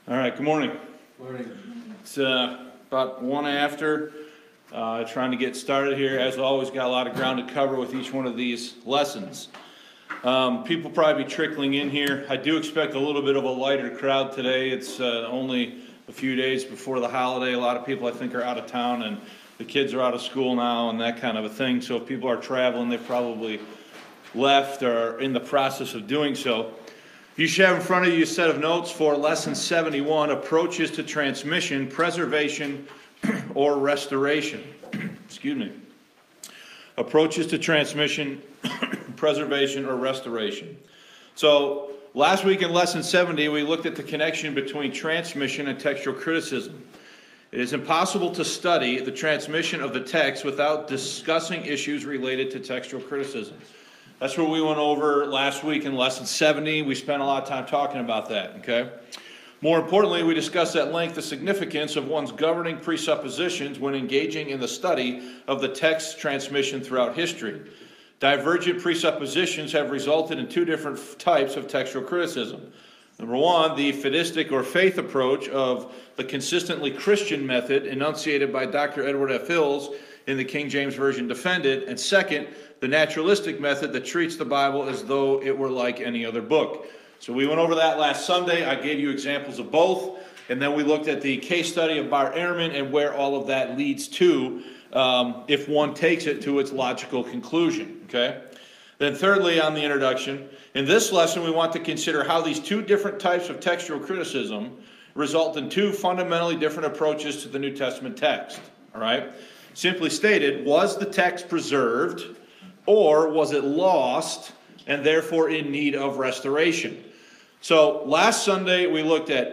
All right, good morning. Morning. It's about 1 after, trying to get started here. As always, got a lot of ground to cover with each one of these lessons. People probably be trickling in here. I do expect a little bit of a lighter crowd today. It's only a few days before the holiday. A lot of people, I think, are out of town, and the kids are out of school now and that kind of a thing. So if people are traveling, they've probably left or are in the process of doing so. You should have in front of you a set of notes for Lesson 71, Approaches to Transmission, Preservation, or Restoration. Excuse me. Approaches to Transmission, Preservation, or Restoration. So, last week in Lesson 70, we looked at the connection between transmission and textual criticism. It is impossible to study the transmission of the text without discussing issues related to textual criticism. That's what we went over last week in Lesson 70. We spent a lot of time talking about that, okay? More importantly, we discussed at length the significance of one's governing presuppositions when engaging in the study of the text transmission throughout history. Divergent presuppositions have resulted in two different types of textual criticism. Number one, the fideistic or faith approach of the consistently Christian method enunciated by Dr. Edward F. Hills in the King James Version Defended, and second, the naturalistic method that treats the Bible as though it were like any other book. So we went over that last Sunday. I gave you examples of both, and then we looked at the case study of Bart Ehrman and where all of that leads to if one takes it to its logical conclusion. Okay. Then thirdly, on the introduction, in this lesson we want to consider how these two different types of textual criticism result in two fundamentally different approaches to the New Testament text. All right. Simply stated, was the text preserved, or was it lost and therefore in need of restoration? So last Sunday we looked at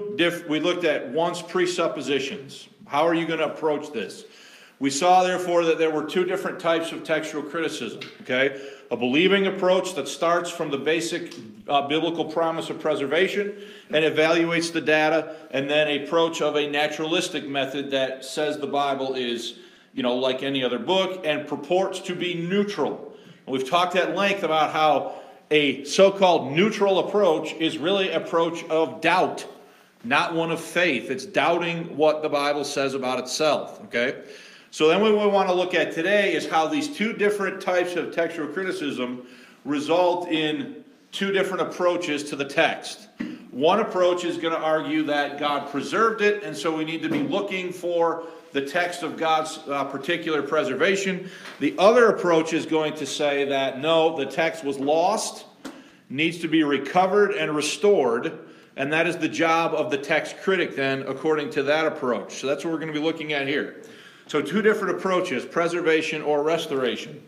one's presuppositions. How are you going to approach this? We saw therefore that there were two different types of textual criticism. Okay, a believing approach that starts from the basic biblical promise of preservation and evaluates the data, and then an approach of a naturalistic method that says the Bible is, like any other book, and purports to be neutral. And we've talked at length about how a so-called neutral approach is really an approach of doubt, not one of faith. It's doubting what the Bible says about itself. Okay? So then what we want to look at today is how these two different types of textual criticism result in two different approaches to the text. One approach is going to argue that God preserved it, and so we need to be looking for the text of God's particular preservation. The other approach is going to say that no, the text was lost, needs to be recovered and restored, and that is the job of the text critic then, according to that approach. So that's what we're going to be looking at here. So two different approaches, preservation or restoration.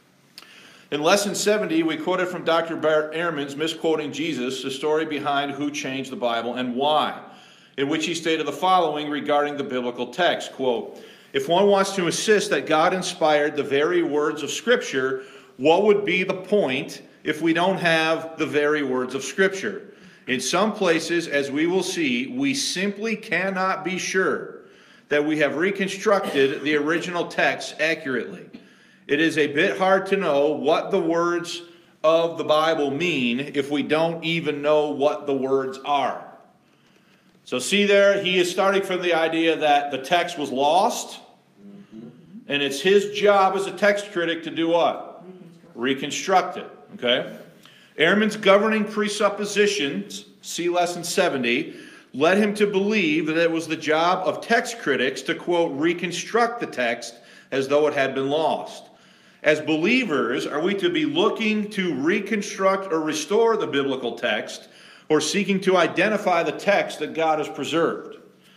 In Lesson 70, we quoted from Dr. Bart Ehrman's Misquoting Jesus, the story behind who changed the Bible and why, in which he stated the following regarding the biblical text, quote, "If one wants to insist that God inspired the very words of Scripture, what would be the point if we don't have the very words of Scripture? In some places, as we will see, we simply cannot be sure that we have reconstructed the original text accurately. It is a bit hard to know what the words of the Bible mean if we don't even know what the words are." So see there, he is starting from the idea that the text was lost, and it's his job as a text critic to do what? Reconstruct it. Okay? Ehrman's governing presuppositions, see Lesson 70, led him to believe that it was the job of text critics to, quote, reconstruct the text as though it had been lost. As believers, are we to be looking to reconstruct or restore the biblical text, or seeking to identify the text that God has preserved?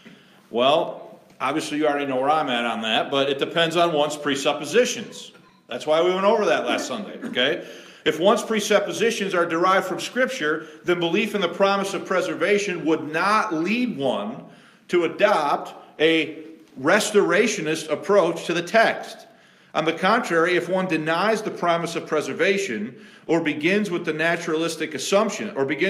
Well, obviously you already know where I'm at on that, but it depends on one's presuppositions. That's why we went over that last Sunday, okay? If one's presuppositions are derived from Scripture, then belief in the promise of preservation would not lead one to adopt a restorationist approach to the text. On the contrary, if one denies the promise of preservation or begins with naturalistic assumptions,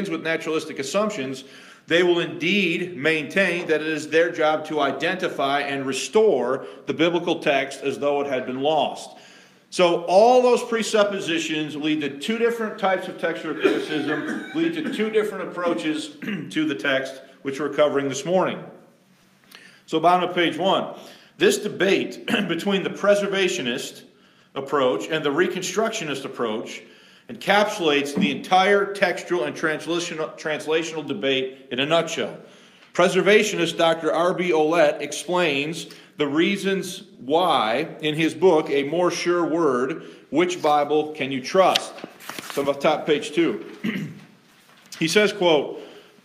they will indeed maintain that it is their job to identify and restore the biblical text as though it had been lost. So all those presuppositions lead to two different types of textual criticism, lead to two different approaches to the text which we're covering this morning. So bottom of page 1. This debate between the preservationist approach and the reconstructionist approach encapsulates the entire textual and translational debate in a nutshell. Preservationist Dr. R.B. Ouellette explains the reasons why in his book, A More Sure Word, Which Bible Can You Trust? So up top, page 2. He says, quote,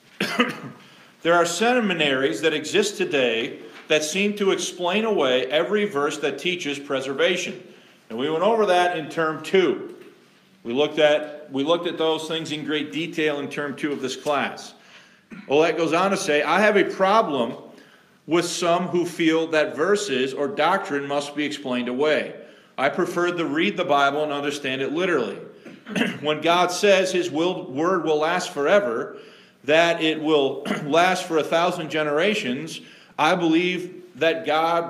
there are seminaries that exist today that seem to explain away every verse that teaches preservation. And we went over that in term 2. We looked at those things in great detail in term 2 of this class. Ouellette goes on to say, I have a problem with some who feel that verses or doctrine must be explained away. I prefer to read the Bible and understand it literally. When God says his word will last forever, that it will last for 1,000 generations, I believe that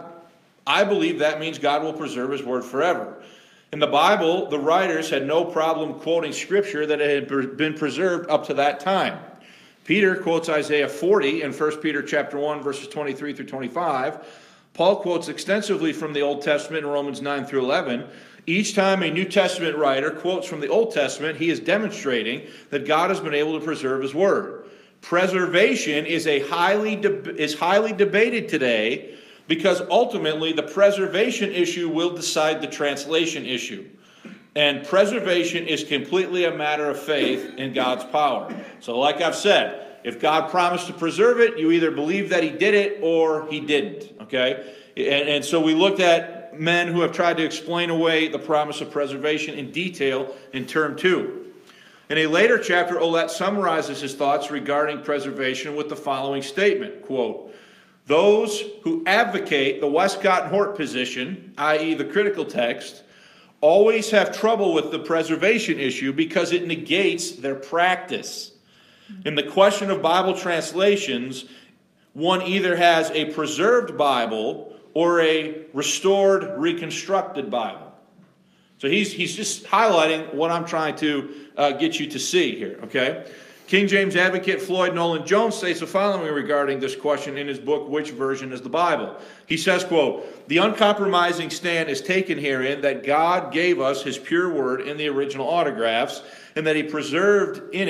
means God will preserve his word forever. In the Bible, the writers had no problem quoting scripture that had been preserved up to that time. Peter quotes Isaiah 40 in 1 Peter chapter 1, verses 23 through 25. Paul quotes extensively from the Old Testament in Romans 9 through 11. Each time a New Testament writer quotes from the Old Testament, he is demonstrating that God has been able to preserve his word. Preservation is highly debated today because ultimately the preservation issue will decide the translation issue. And preservation is completely a matter of faith in God's power. So like I've said, if God promised to preserve it, you either believe that he did it or he didn't. Okay? And so we looked at men who have tried to explain away the promise of preservation in detail in term 2. In a later chapter, Ouellette summarizes his thoughts regarding preservation with the following statement, quote, those who advocate the Westcott and Hort position, i.e. the critical text, always have trouble with the preservation issue because it negates their practice. In the question of Bible translations, one either has a preserved Bible or a restored, reconstructed Bible. So he's just highlighting what I'm trying to get you to see here, okay? King James advocate Floyd Nolan Jones states the following regarding this question in his book, Which Version is the Bible? He says, quote, the uncompromising stand is taken herein that God gave us his pure word in the original autographs, and that he preserved it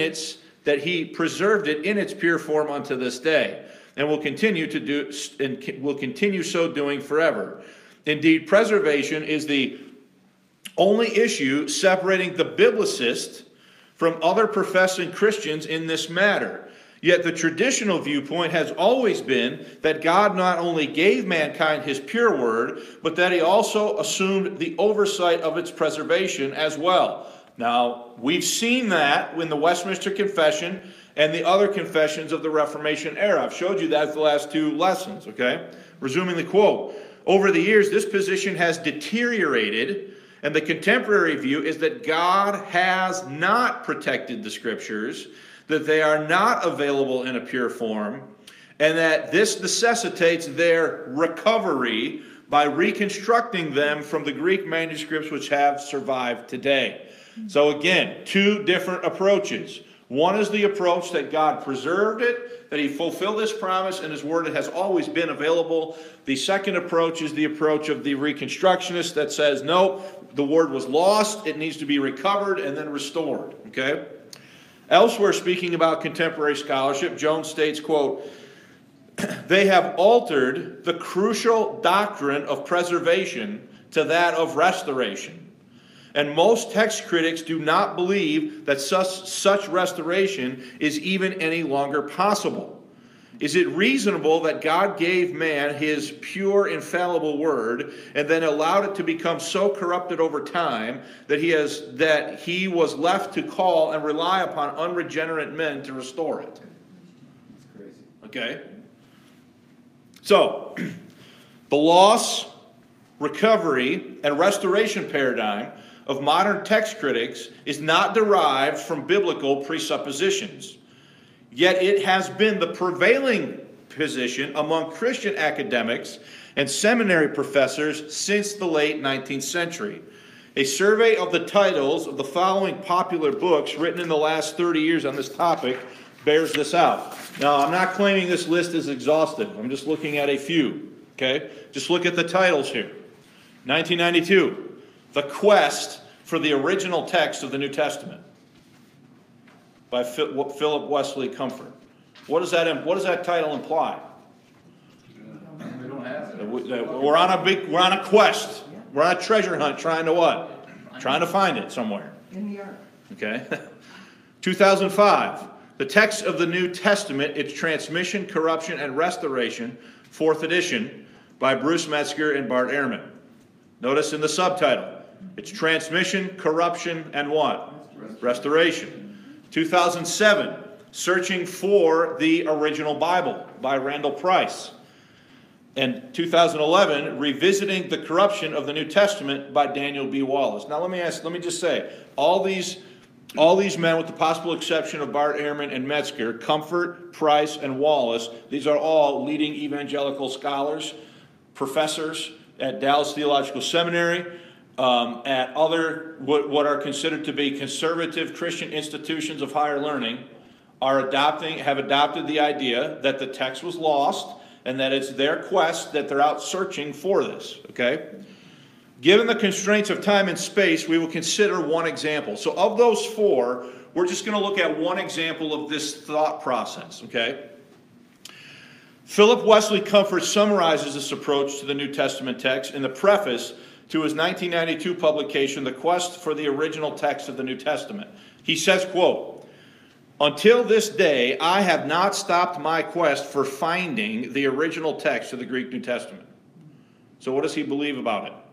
in its pure form unto this day, and will continue so doing forever. Indeed, preservation is the only issue separating the biblicist from other professing Christians in this matter. Yet the traditional viewpoint has always been that God not only gave mankind his pure word, but that he also assumed the oversight of its preservation as well. Now, we've seen that in the Westminster Confession and the other confessions of the Reformation era. I've showed you that the last 2 lessons, okay? Resuming the quote. Over the years, this position has deteriorated, and the contemporary view is that God has not protected the scriptures, that they are not available in a pure form, and that this necessitates their recovery by reconstructing them from the Greek manuscripts which have survived today. So again, 2 different approaches. One is the approach that God preserved it, that he fulfilled this promise, and his word has always been available. The second approach is the approach of the Reconstructionist that says, no, the word was lost, it needs to be recovered and then restored. Okay? Elsewhere, speaking about contemporary scholarship, Jones states, quote, they have altered the crucial doctrine of preservation to that of restoration. And most text critics do not believe that such restoration is even any longer possible. Is it reasonable that God gave man his pure, infallible word and then allowed it to become so corrupted over time that he was left to call and rely upon unregenerate men to restore it? That's crazy. Okay? So, the loss, recovery, and restoration paradigm of modern text critics is not derived from biblical presuppositions. Yet it has been the prevailing position among Christian academics and seminary professors since the late 19th century. A survey of the titles of the following popular books written in the last 30 years on this topic bears this out. Now, I'm not claiming this list is exhaustive. I'm just looking at a few. Okay? Just look at the titles here. 1992, The Quest for the Original Text of the New Testament by Philip Wesley Comfort. What does that title imply? We don't have it. We're on a quest. We're on a treasure hunt trying to what? Trying to find it somewhere. In the ark. Okay? 2005, The Text of the New Testament, Its Transmission, Corruption, and Restoration, 4th edition, by Bruce Metzger and Bart Ehrman. Notice in the subtitle, Its Transmission, Corruption, and what? Restoration. 2007, Searching for the Original Bible by Randall Price. And 2011, Revisiting the Corruption of the New Testament by Daniel B. Wallace. Now let me just say, all these men, with the possible exception of Bart Ehrman and Metzger, Comfort, Price, and Wallace, these are all leading evangelical scholars, professors at Dallas Theological Seminary, at other what are considered to be conservative Christian institutions of higher learning, have adopted the idea that the text was lost and that it's their quest, that they're out searching for this. Okay? Given the constraints of time and space, we will consider one example. So of those four, we're just going to look at one example of this thought process. Okay? Philip Wesley Comfort summarizes this approach to the New Testament text in the preface to his 1992 publication, The Quest for the Original Text of the New Testament. He says, quote, "Until this day, I have not stopped my quest for finding the original text of the Greek New Testament." So what does he believe about it?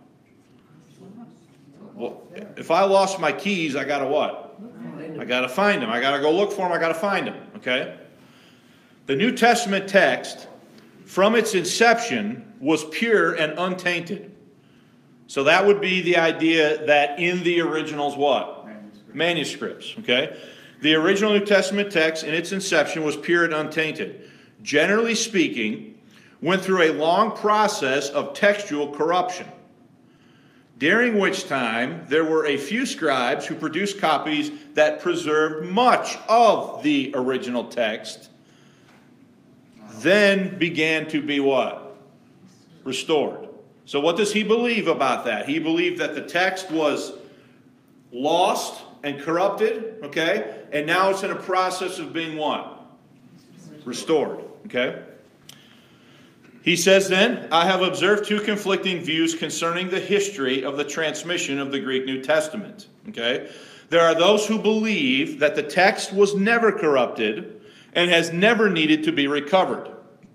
Well, if I lost my keys, I got to what? I got to find them. I got to go look for them. I got to find them. Okay? The New Testament text, from its inception, was pure and untainted. So that would be the idea that in the originals what? Manuscripts. Okay? The original New Testament text in its inception was pure and untainted. Generally speaking, went through a long process of textual corruption, during which time there were a few scribes who produced copies that preserved much of the original text, then began to be what? Restored. So what does he believe about that? He believed that the text was lost and corrupted, okay? And now it's in a process of being what? Restored, okay? He says then, "I have observed two conflicting views concerning the history of the transmission of the Greek New Testament." Okay? There are those who believe that the text was never corrupted and has never needed to be recovered.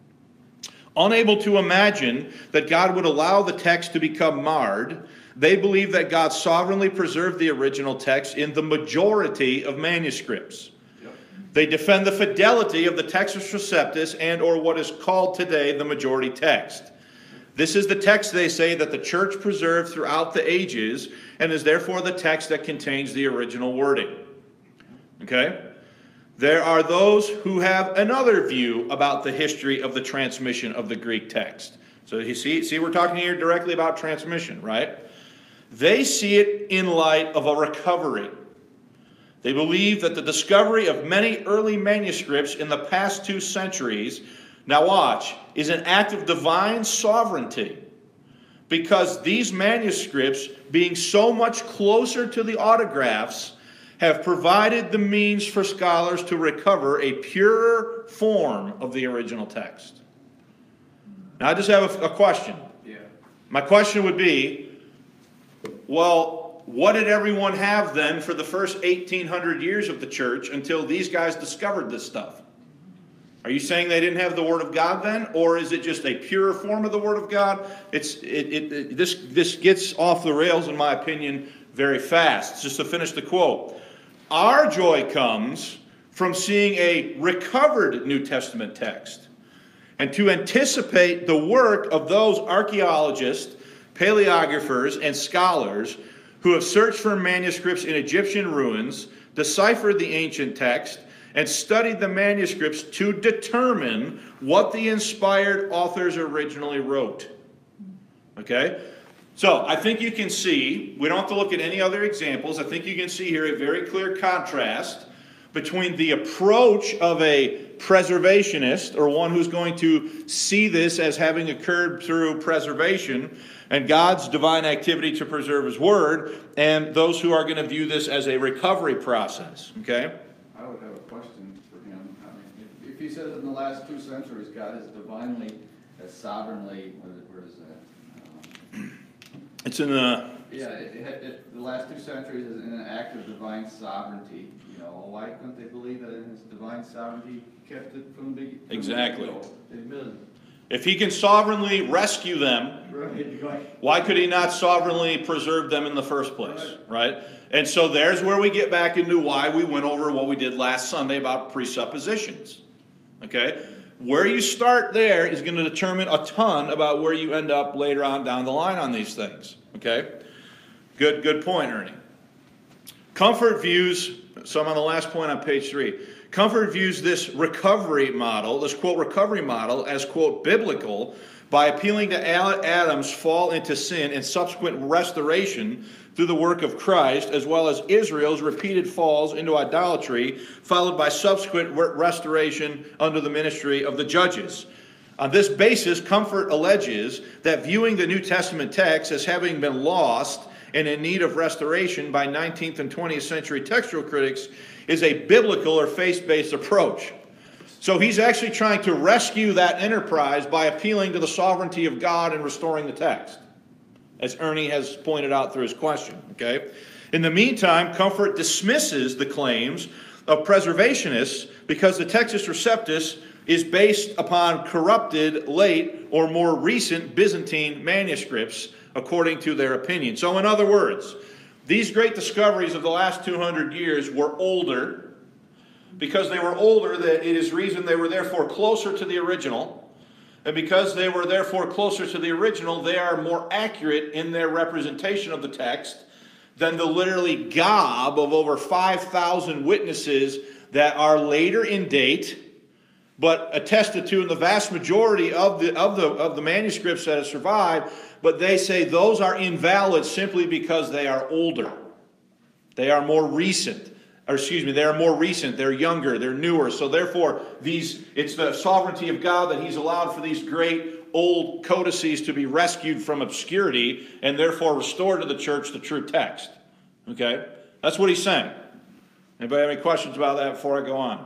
Unable to imagine that God would allow the text to become marred, they believe that God sovereignly preserved the original text in the majority of manuscripts. They defend the fidelity of the Textus Receptus and or what is called today the majority text. This is the text, they say, that the church preserved throughout the ages and is therefore the text that contains the original wording. Okay? There are those who have another view about the history of the transmission of the Greek text. So you see we're talking here directly about transmission, right? They see it in light of a recovery. They believe that the discovery of many early manuscripts in the past 2 centuries, now watch, is an act of divine sovereignty, because these manuscripts, being so much closer to the autographs, have provided the means for scholars to recover a purer form of the original text. Now I just have a question. Yeah. My question would be, well, what did everyone have then for the first 1,800 years of the church until these guys discovered this stuff? Are you saying they didn't have the Word of God then? Or is it just a purer form of the Word of God? This gets off the rails, in my opinion, very fast. Just to finish the quote. Our joy comes from seeing a recovered New Testament text and to anticipate the work of those archaeologists, paleographers, and scholars who have searched for manuscripts in Egyptian ruins, deciphered the ancient text, and studied the manuscripts to determine what the inspired authors originally wrote. Okay? So, I think you can see, we don't have to look at any other examples, I think you can see here a very clear contrast between the approach of a preservationist, or one who's going to see this as having occurred through preservation and God's divine activity to preserve His Word, and those who are going to view this as a recovery process. Okay? I would have a question for him. I mean, if he says in the last 2 centuries God has divinely, has sovereignly, where is that? It's in the... Yeah, the last 2 centuries is in an act of divine sovereignty. You know, why couldn't they believe that in His divine sovereignty He kept it from the Exactly. Amen. If He can sovereignly rescue them, Right. why could He not sovereignly preserve them in the first place, right? And so there's where we get back into why we went over what we did last Sunday about presuppositions, okay? Where you start there is going to determine a ton about where you end up later on down the line on these things, okay? Good point, Ernie. Comfort views, so I'm on the last point on page 3. Comfort views this recovery model, this quote recovery model, as quote biblical by appealing to Adam's fall into sin and subsequent restoration through the work of Christ, as well as Israel's repeated falls into idolatry, followed by subsequent restoration under the ministry of the judges. On this basis, Comfort alleges that viewing the New Testament text as having been lost and in need of restoration by 19th and 20th century textual critics is a biblical or faith-based approach. So he's actually trying to rescue that enterprise by appealing to the sovereignty of God and restoring the text, as Ernie has pointed out through his question. Okay. In the meantime, Comfort dismisses the claims of preservationists because the Textus Receptus is based upon corrupted, late, or more recent Byzantine manuscripts, according to their opinion. So in other words, these great discoveries of the last 200 years were older. Because they were older, that it is reason they were therefore closer to the original. And because they were therefore closer to the original, they are more accurate in their representation of the text than the literally gob of over 5,000 witnesses that are later in date, but attested to in the vast majority of the manuscripts that have survived. But they say those are invalid simply because they are older. They are more recent. They are more recent, they're younger, they're newer. So therefore, it's the sovereignty of God that He's allowed for these great old codices to be rescued from obscurity and therefore restored to the church the true text. Okay? That's what he's saying. Anybody have any questions about that before I go on?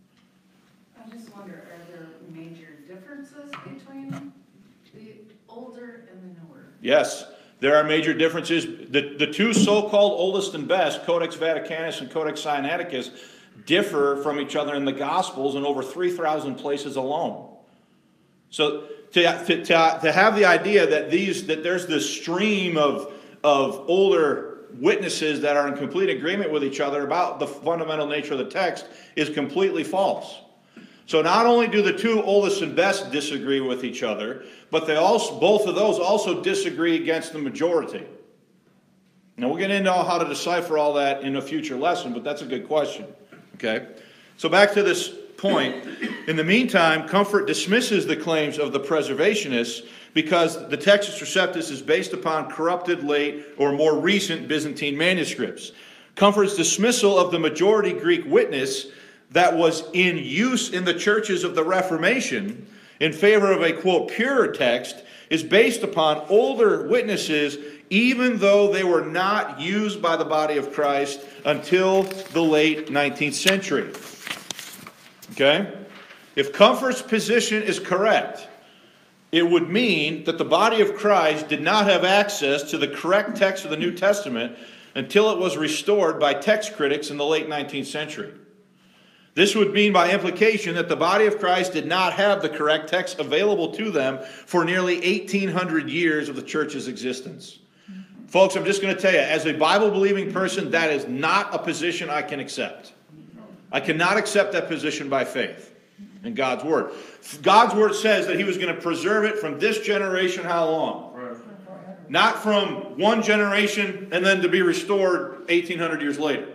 I just wonder, are there major differences between the older and the newer? Yes. There are major differences. The two so-called oldest and best, Codex Vaticanus and Codex Sinaiticus, differ from each other in the Gospels in over 3,000 places alone. So to have the idea that there's this stream of older witnesses that are in complete agreement with each other about the fundamental nature of the text is completely false. So not only do the two oldest and best disagree with each other, but both of those also disagree against the majority. Now we'll get into how to decipher all that in a future lesson, but that's a good question. Okay? So back to this point. In the meantime, Comfort dismisses the claims of the preservationists because the Textus Receptus is based upon corrupted, late, or more recent Byzantine manuscripts. Comfort's dismissal of the majority Greek witness that was in use in the churches of the Reformation in favor of a, quote, purer text is based upon older witnesses, even though they were not used by the body of Christ until the late 19th century. Okay? If Comfort's position is correct, it would mean that the body of Christ did not have access to the correct text of the New Testament until it was restored by text critics in the late 19th century. This would mean by implication that the body of Christ did not have the correct text available to them for nearly 1,800 years of the church's existence. Folks, I'm just going to tell you, as a Bible-believing person, that is not a position I can accept. I cannot accept that position by faith in God's Word. God's Word says that He was going to preserve it from this generation how long? Right. Not from one generation and then to be restored 1,800 years later.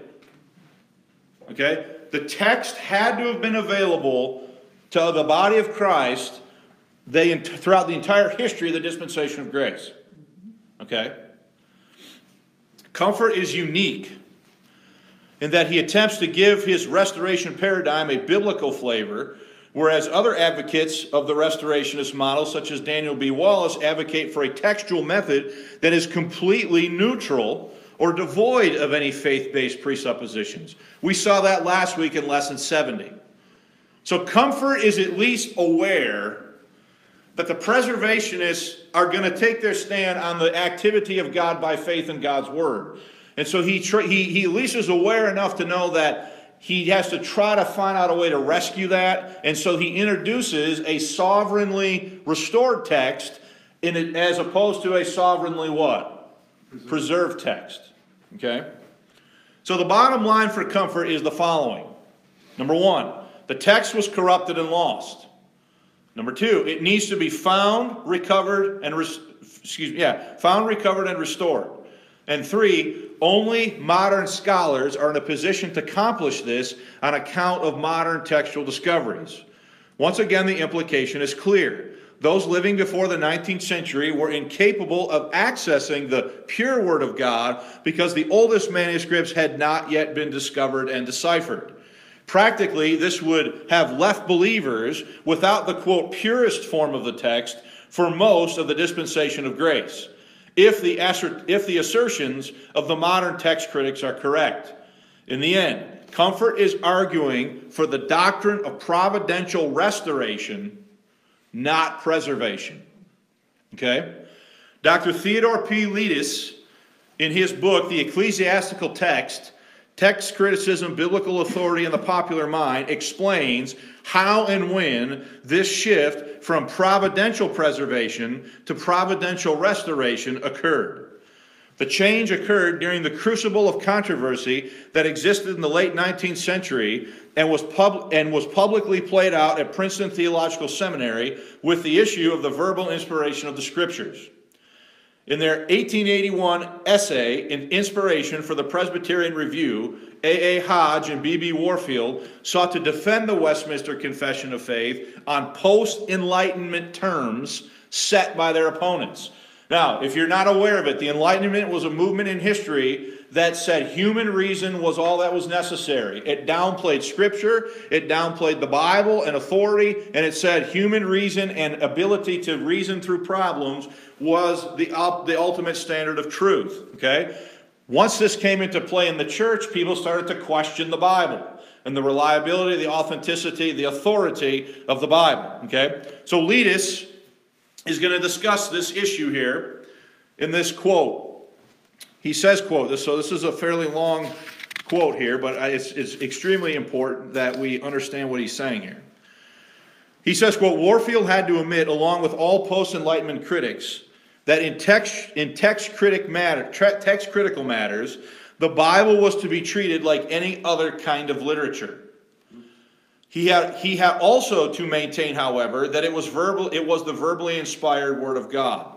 Okay? The text had to have been available to the body of Christ throughout the entire history of the dispensation of grace. Okay? Comfort is unique in that he attempts to give his restoration paradigm a biblical flavor, whereas other advocates of the restorationist model, such as Daniel B. Wallace, advocate for a textual method that is completely neutral or devoid of any faith-based presuppositions. We saw that last week in Lesson 70. So Comfort is at least aware that the preservationists are going to take their stand on the activity of God by faith in God's Word. And so he at least is aware enough to know that he has to try to find out a way to rescue that. And so he introduces a sovereignly restored text as opposed to a sovereignly what? Preserved text. Okay? So the bottom line for Comfort is the following. Number one, the text was corrupted and lost. Number two, it needs to be found, recovered, and restored. And three, only modern scholars are in a position to accomplish this on account of modern textual discoveries. Once again, the implication is clear. Those living before the 19th century were incapable of accessing the pure Word of God because the oldest manuscripts had not yet been discovered and deciphered. Practically, this would have left believers without the, quote, purest form of the text for most of the dispensation of grace, if the assertions of the modern text critics are correct. In the end, Comfort is arguing for the doctrine of providential restoration, not preservation. Okay? Dr. Theodore P. Leadis, in his book, The Ecclesiastical Text, Text Criticism, Biblical Authority, and the Popular Mind, explains how and when this shift from providential preservation to providential restoration occurred. The change occurred during the crucible of controversy that existed in the late 19th century and was publicly played out at Princeton Theological Seminary with the issue of the verbal inspiration of the Scriptures. In their 1881 essay, An Inspiration for the Presbyterian Review, A. Hodge and B. Warfield sought to defend the Westminster Confession of Faith on post-Enlightenment terms set by their opponents. Now, if you're not aware of it, the Enlightenment was a movement in history that said human reason was all that was necessary. It downplayed Scripture, it downplayed the Bible and authority, and it said human reason and ability to reason through problems was the ultimate standard of truth. Okay? Once this came into play in the church, people started to question the Bible and the reliability, the authenticity, the authority of the Bible. Okay? So Leadis is going to discuss this issue here in this quote. He says, quote, so this is a fairly long quote here, but it's extremely important that we understand what he's saying here. He says, quote, Warfield had to admit, along with all post-Enlightenment critics, that in text critical matters, the Bible was to be treated like any other kind of literature. He had also to maintain, however, that it was the verbally inspired Word of God.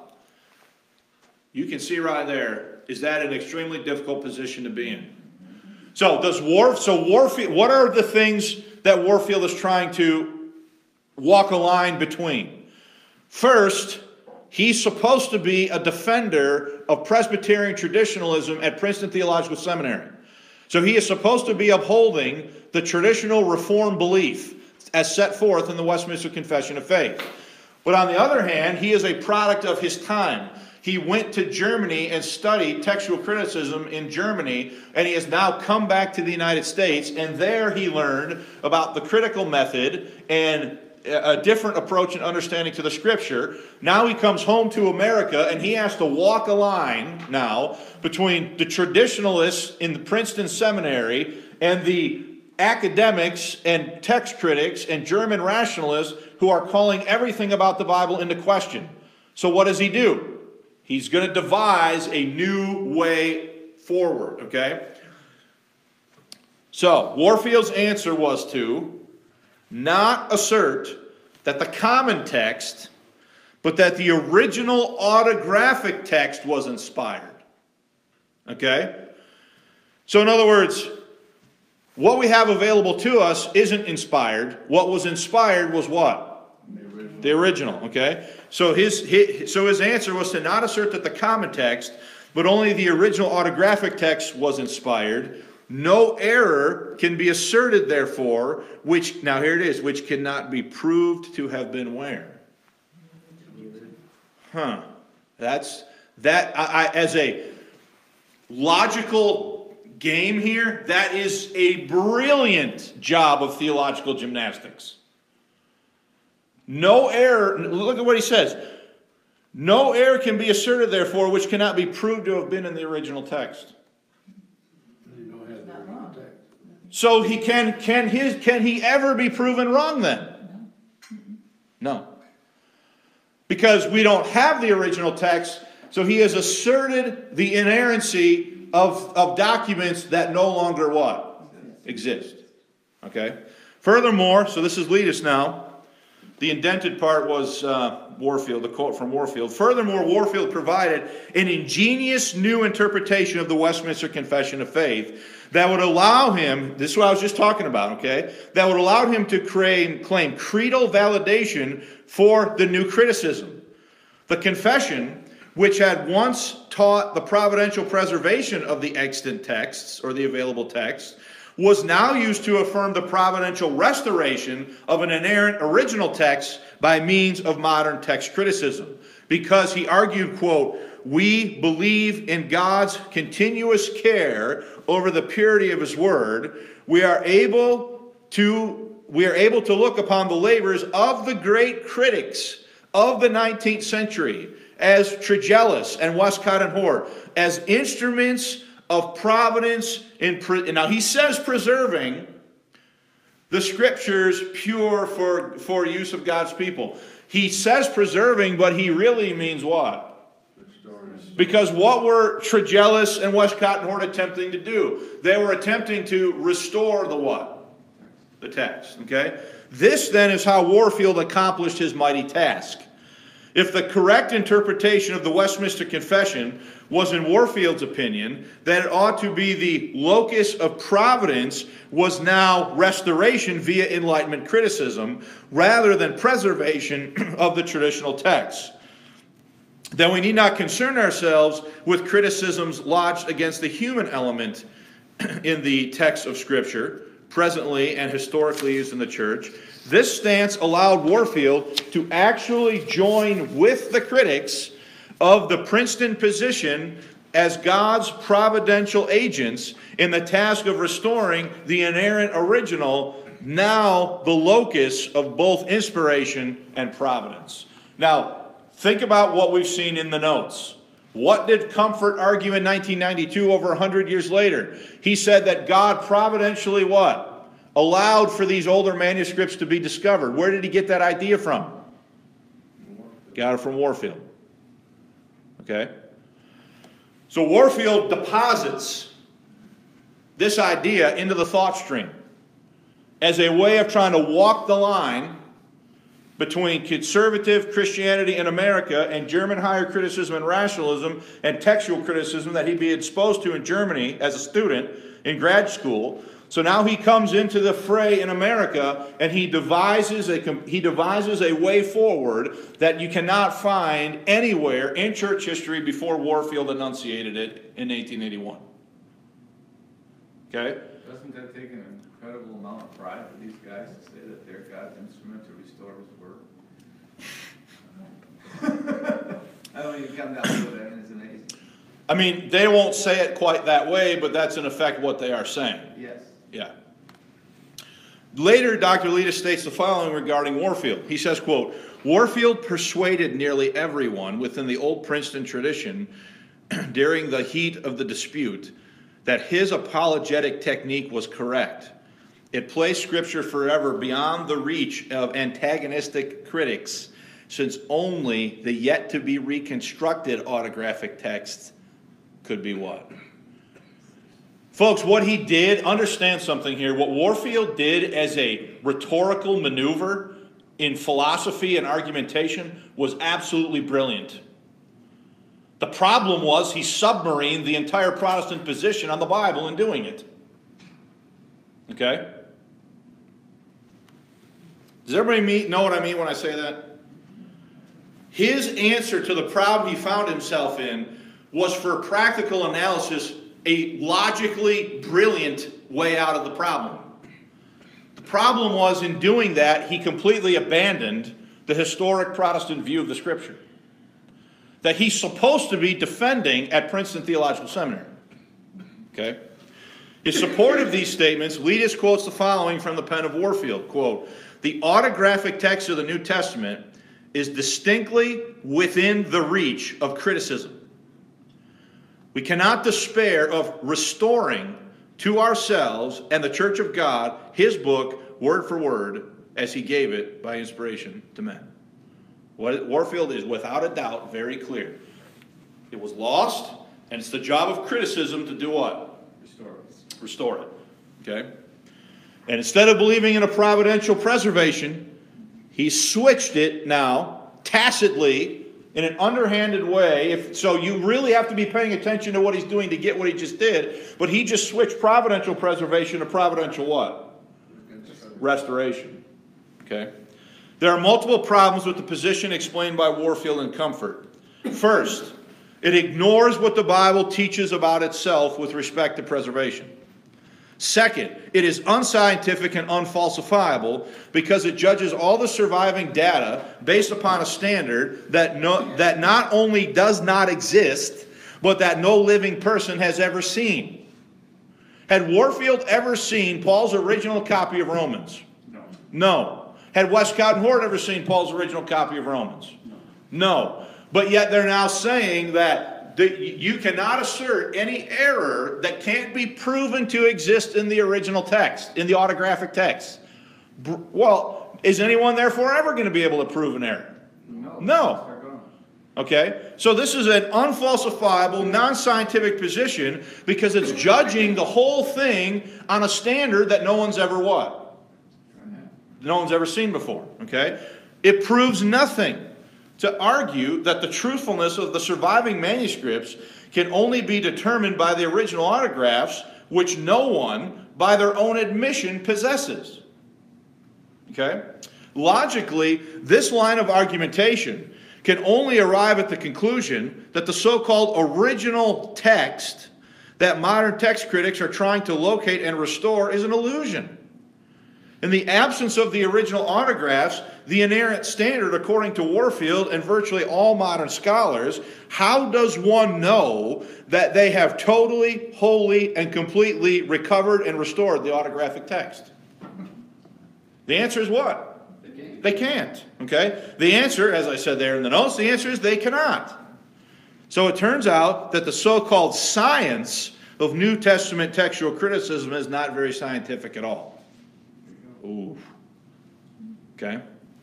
You can see right there, is that an extremely difficult position to be in? So Warfield, what are the things that Warfield is trying to walk a line between? First, he's supposed to be a defender of Presbyterian traditionalism at Princeton Theological Seminary. So he is supposed to be upholding the traditional Reformed belief as set forth in the Westminster Confession of Faith. But on the other hand, he is a product of his time. He went to Germany and studied textual criticism in Germany, and he has now come back to the United States, and there he learned about the critical method and a different approach and understanding to the Scripture. Now he comes home to America, and he has to walk a line now between the traditionalists in the Princeton Seminary and the academics and text critics and German rationalists who are calling everything about the Bible into question. So what does he do? He's going to devise a new way forward, okay? So, Warfield's answer was to not assert that the common text, but that the original autographic text was inspired. Okay? So, in other words, what we have available to us isn't inspired. What was inspired was what? The original, okay? So his answer was to not assert that the common text, but only the original autographic text was inspired. No error can be asserted, therefore, which, now here it is, which cannot be proved to have been where? As a logical game here, that is a brilliant job of theological gymnastics. No error, look at what he says. No error can be asserted, therefore, which cannot be proved to have been in the original text. So can he ever be proven wrong then? No. Because we don't have the original text, so he has asserted the inerrancy of documents that no longer what? Exist. Okay? Furthermore, so this is Letus now. The indented part was Warfield, the quote from Warfield. Furthermore, Warfield provided an ingenious new interpretation of the Westminster Confession of Faith that would allow him, this is what I was just talking about, okay? That would allow him to claim creedal validation for the new criticism. The confession, which had once taught the providential preservation of the extant texts, or the available texts, was now used to affirm the providential restoration of an inerrant original text by means of modern text criticism. Because he argued, quote, we believe in God's continuous care over the purity of his word. We are able to look upon the labors of the great critics of the 19th century as Tregelles and Westcott and Hort as instruments of providence now he says preserving the scriptures pure for use of God's people. He says preserving, but he really means what? Because what were Tregelles and Westcott and Hort attempting to do? They were attempting to restore the what? The text. Okay? This then is how Warfield accomplished his mighty task. If the correct interpretation of the Westminster Confession was, in Warfield's opinion, that it ought to be the locus of providence was now restoration via Enlightenment criticism rather than preservation of the traditional text, then we need not concern ourselves with criticisms lodged against the human element in the text of Scripture, presently and historically used in the church. This stance allowed Warfield to actually join with the critics of the Princeton position as God's providential agents in the task of restoring the inerrant original, now the locus of both inspiration and providence. Now, think about what we've seen in the notes. What did Comfort argue in 1992, over 100 years later? He said that God providentially what? Allowed for these older manuscripts to be discovered. Where did he get that idea from? Got it from Warfield. Okay? So Warfield deposits this idea into the thought stream as a way of trying to walk the line between conservative Christianity in America and German higher criticism and rationalism and textual criticism that he'd be exposed to in Germany as a student in grad school. So now he comes into the fray in America and he devises a way forward that you cannot find anywhere in church history before Warfield enunciated it in 1881. Okay? Doesn't that take an incredible amount of pride for these guys to say that they're God's instrument to restore his word? I don't even come down to it. I mean, it's amazing. I mean, they won't say it quite that way, but that's in effect what they are saying. Yes. Yeah. Later, Dr. Letus states the following regarding Warfield. He says, quote, Warfield persuaded nearly everyone within the old Princeton tradition during the heat of the dispute that his apologetic technique was correct. It placed Scripture forever beyond the reach of antagonistic critics, since only the yet-to-be reconstructed autographic texts could be what? Folks, what he did, understand something here. What Warfield did as a rhetorical maneuver in philosophy and argumentation was absolutely brilliant. The problem was he submarined the entire Protestant position on the Bible in doing it. Okay? Does everybody know what I mean when I say that? His answer to the problem he found himself in was, for practical analysis, a logically brilliant way out of the problem. The problem was, in doing that, he completely abandoned the historic Protestant view of the Scripture that he's supposed to be defending at Princeton Theological Seminary. Okay? In support of these statements, Letus quotes the following from the pen of Warfield, quote, "The autographic text of the New Testament is distinctly within the reach of criticism. We cannot despair of restoring to ourselves and the Church of God his book, word for word, as he gave it by inspiration to men." Warfield is without a doubt very clear. It was lost, and it's the job of criticism to do what? Restore it. Okay? And instead of believing in a providential preservation, he switched it now, tacitly, in an underhanded way. So you really have to be paying attention to what he's doing to get what he just did. But he just switched providential preservation to providential what? Restoration. Okay? There are multiple problems with the position explained by Warfield and Comfort. First, it ignores what the Bible teaches about itself with respect to preservation. Second, it is unscientific and unfalsifiable because it judges all the surviving data based upon a standard that not only does not exist, but that no living person has ever seen. Had Warfield ever seen Paul's original copy of Romans? No. Had Westcott and Hort ever seen Paul's original copy of Romans? No. But yet they're now saying that you cannot assert any error that can't be proven to exist in the original text, in the autographic text. Well, is anyone therefore ever going to be able to prove an error? No. Okay? So this is an unfalsifiable, non-scientific position because it's judging the whole thing on a standard that no one's ever what? No one's ever seen before. Okay? It proves nothing to argue that the truthfulness of the surviving manuscripts can only be determined by the original autographs, which no one, by their own admission, possesses. Okay? Logically, this line of argumentation can only arrive at the conclusion that the so-called original text that modern text critics are trying to locate and restore is an illusion. In the absence of the original autographs, the inerrant standard, according to Warfield and virtually all modern scholars, how does one know that they have totally, wholly, and completely recovered and restored the autographic text? The answer is what? They can't. Okay? The answer, as I said there in the notes, the answer is they cannot. So it turns out that the so-called science of New Testament textual criticism is not very scientific at all. Ooh. Okay?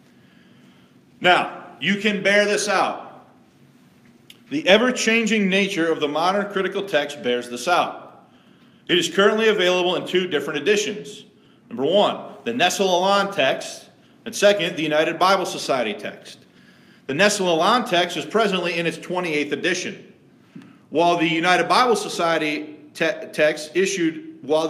Now, you can bear this out. The ever-changing nature of the modern critical text bears this out. It is currently available in two different editions. Number one, the Nestle-Aland text, and second, the United Bible Society text. The Nestle-Aland text is presently in its 28th edition, while the United Bible Society text issued,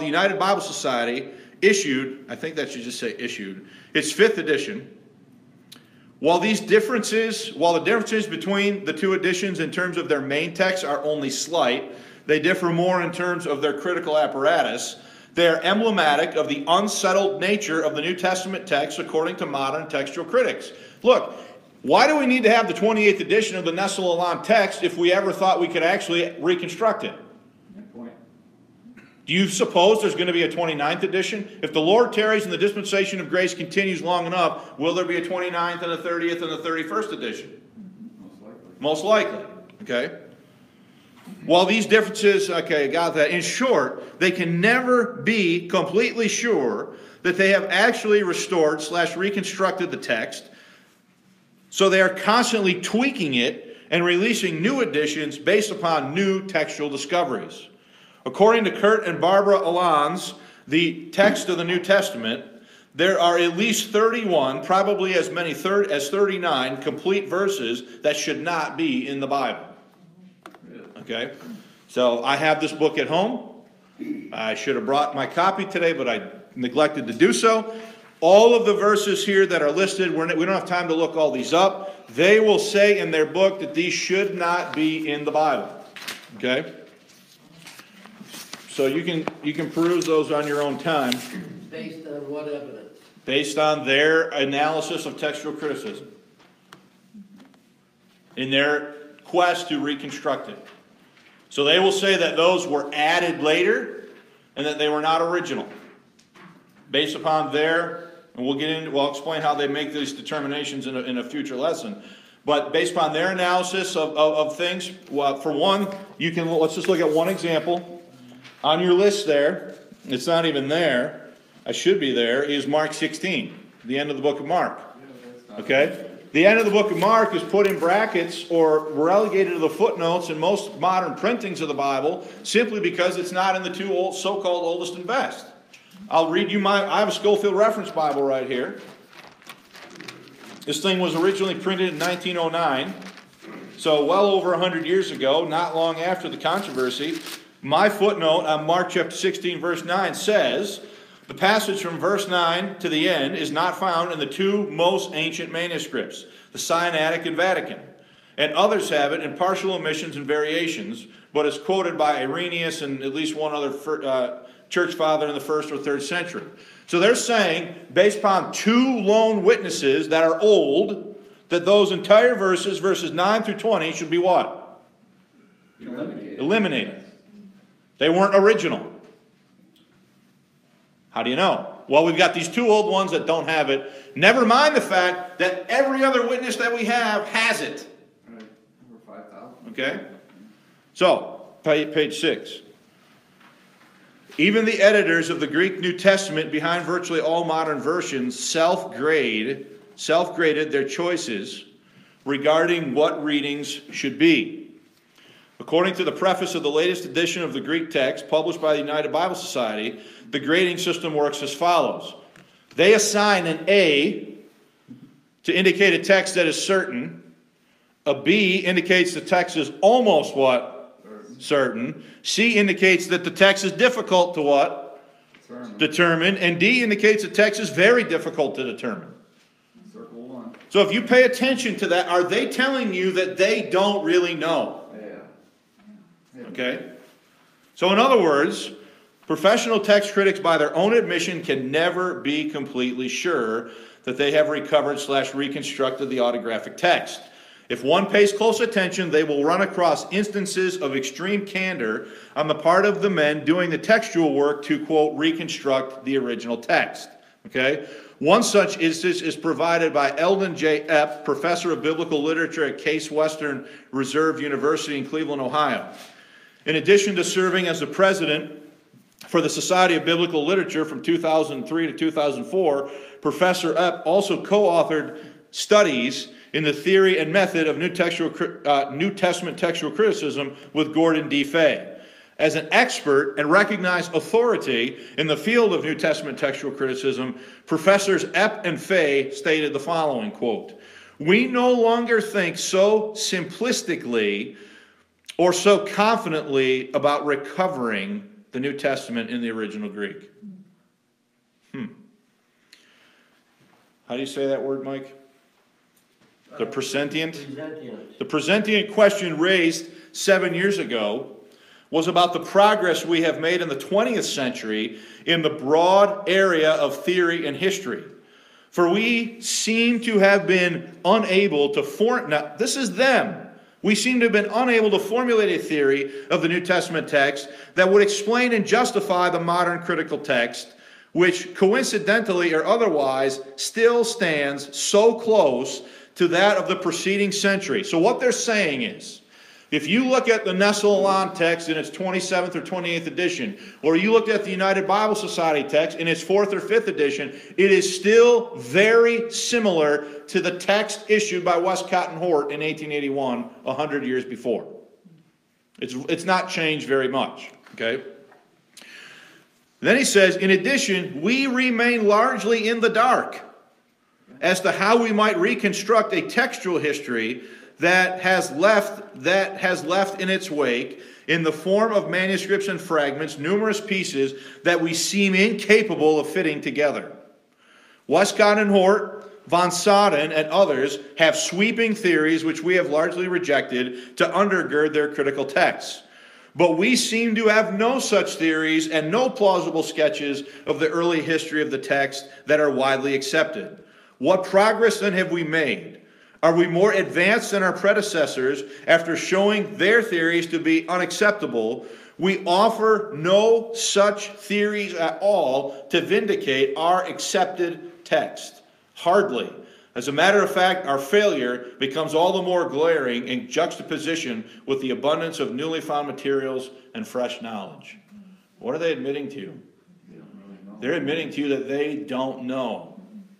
I think that should just say issued, its 5th edition. While the differences between the two editions in terms of their main texts are only slight, they differ more in terms of their critical apparatus. They are emblematic of the unsettled nature of the New Testament text according to modern textual critics. Look, why do we need to have the 28th edition of the Nestle-Aland text if we ever thought we could actually reconstruct it? Do you suppose there's going to be a 29th edition? If the Lord tarries and the dispensation of grace continues long enough, will there be a 29th and a 30th and a 31st edition? Most likely. Okay? While these differences, okay, got that. In short, they can never be completely sure that they have actually restored / reconstructed the text. So they are constantly tweaking it and releasing new editions based upon new textual discoveries. According to Kurt and Barbara Alan's The Text of the New Testament, there are at least 31, probably as many as 39 complete verses that should not be in the Bible. Okay? So I have this book at home. I should have brought my copy today, but I neglected to do so. All of the verses here that are listed, we don't have time to look all these up. They will say in their book that these should not be in the Bible. Okay? So you can peruse those on your own time. Based on what evidence? Based on their analysis of textual criticism. In their quest to reconstruct it. So they will say that those were added later and that they were not original. Based upon their, and we'll explain how they make these determinations in a future lesson. But based upon their analysis of things, well, for one, let's just look at one example. On your list there, it's not even there, I should be there, is Mark 16, the end of the book of Mark. Okay? The end of the book of Mark is put in brackets or relegated to the footnotes in most modern printings of the Bible simply because it's not in the two so-called oldest and best. I'll read you I have a Schofield Reference Bible right here. This thing was originally printed in 1909, so well over 100 years ago, not long after the controversy. My footnote on Mark chapter 16, verse 9 says, the passage from verse 9 to the end is not found in the two most ancient manuscripts, the Sinaitic and Vatican. And others have it in partial omissions and variations, but is quoted by Irenaeus and at least one other church father in the 1st or 3rd century. So they're saying, based upon two lone witnesses that are old, that those entire verses 9 through 20, should be what? Eliminated. They weren't original. How do you know? Well, we've got these two old ones that don't have it. Never mind the fact that every other witness that we have has it. Right. Over 5,000. Okay? So, page 6. Even the editors of the Greek New Testament behind virtually all modern versions self-graded their choices regarding what readings should be. According to the preface of the latest edition of the Greek text published by the United Bible Society, the grading system works as follows. They assign an A to indicate a text that is certain. A B indicates the text is almost what? Certain. C indicates that the text is difficult to what? Determine. And D indicates the text is very difficult to determine. Circle 1. So if you pay attention to that, are they telling you that they don't really know? Yeah. Okay? So in other words, professional text critics by their own admission can never be completely sure that they have recovered/reconstructed the autographic text. If one pays close attention, they will run across instances of extreme candor on the part of the men doing the textual work to, quote, reconstruct the original text. Okay? One such instance is provided by Eldon J. Epp, professor of biblical literature at Case Western Reserve University in Cleveland, Ohio. In addition to serving as the president for the Society of Biblical Literature from 2003 to 2004, Professor Epp also co-authored studies in the theory and method of New Testament textual criticism with Gordon D. Fay. As an expert and recognized authority in the field of New Testament textual criticism, Professors Epp and Fay stated the following, quote, "We no longer think so simplistically or so confidently about recovering the New Testament in the original Greek." How do you say that word, Mike? The presentient? The presentient question raised 7 years ago was about the progress we have made in the 20th century in the broad area of theory and history. For we seem to have been unable to now, this is them. We seem to have been unable to formulate a theory of the New Testament text that would explain and justify the modern critical text, which coincidentally or otherwise still stands so close to that of the preceding century. So what they're saying is, if you look at the Nestle-Aland text in its 27th or 28th edition, or you look at the United Bible Society text in its 4th or 5th edition, it is still very similar to the text issued by Westcott and Hort in 1881, 100 years before. It's not changed very much, okay? Then he says, in addition, we remain largely in the dark as to how we might reconstruct a textual history that has left in its wake, in the form of manuscripts and fragments, numerous pieces that we seem incapable of fitting together. Westcott and Hort, von Soden, and others have sweeping theories which we have largely rejected to undergird their critical texts. But we seem to have no such theories and no plausible sketches of the early history of the text that are widely accepted. What progress then have we made? Are we more advanced than our predecessors after showing their theories to be unacceptable? We offer no such theories at all to vindicate our accepted text. Hardly. As a matter of fact, our failure becomes all the more glaring in juxtaposition with the abundance of newly found materials and fresh knowledge. What are they admitting to you? They don't really know. They're admitting to you that they don't know.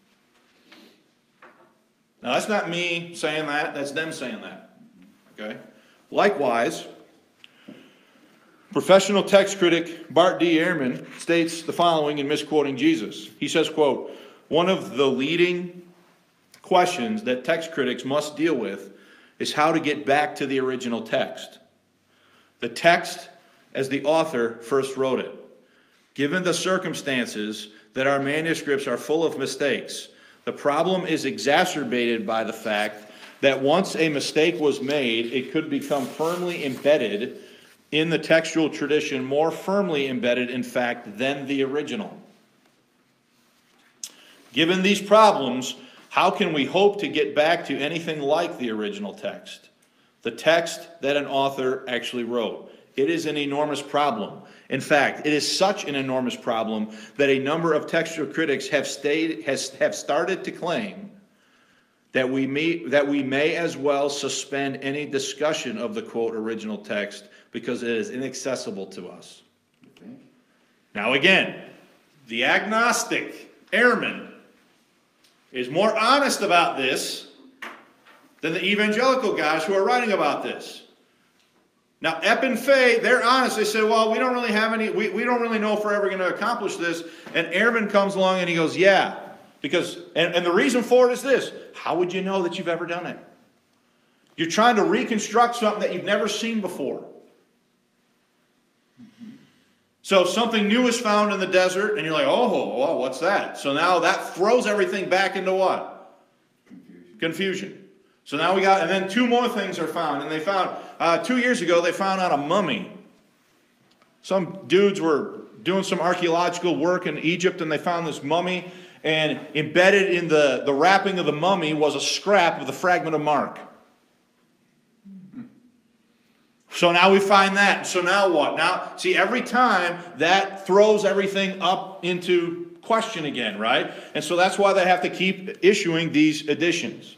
Now, that's not me saying that, that's them saying that. Okay? Likewise, professional text critic Bart D. Ehrman states the following in misquoting Jesus. He says, quote, "One of the leading questions that text critics must deal with is how to get back to the original text. The text as the author first wrote it. Given the circumstances that our manuscripts are full of mistakes, the problem is exacerbated by the fact that once a mistake was made, it could become firmly embedded in the textual tradition, more firmly embedded, in fact, than the original. Given these problems, how can we hope to get back to anything like the original text? The text that an author actually wrote. It is an enormous problem. In fact, it is such an enormous problem that a number of textual critics have started to claim that we may as well suspend any discussion of the, quote, original text because it is inaccessible to us." You think? Now again, the agnostic Ehrman is more honest about this than the evangelical guys who are writing about this. Now, Epp and Fay, they're honest. They say, well, we don't really have any, we don't really know if we're ever going to accomplish this. And Ehrman comes along and he goes, yeah. Because, and the reason for it is this. How would you know that you've ever done it? You're trying to reconstruct something that you've never seen before. So something new is found in the desert, and you're like, oh, well, what's that? So now that throws everything back into what? Confusion. So now we got, and then two more things are found. And they found, 2 years ago, they found out a mummy. Some dudes were doing some archaeological work in Egypt, and they found this mummy, and embedded in the wrapping of the mummy was a scrap of the fragment of Mark. So now we find that. So now what? Now, see, every time that throws everything up into question again, right? And so that's why they have to keep issuing these editions.